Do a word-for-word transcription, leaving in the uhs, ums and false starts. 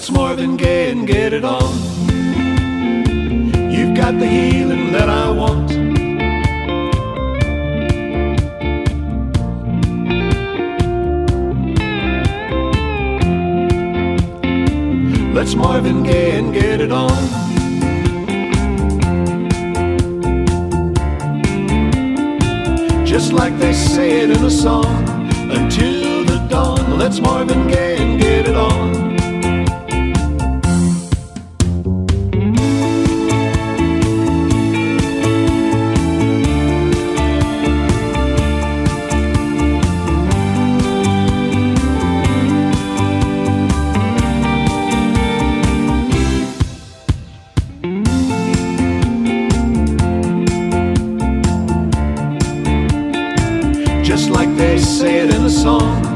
Let's Marvin Gaye and get it on. You've got the healing that I want. Let's Marvin Gaye and get it on. Just like they say it in a song, until the dawn. Let's Marvin Gaye and get it on. Just like they say it in a song,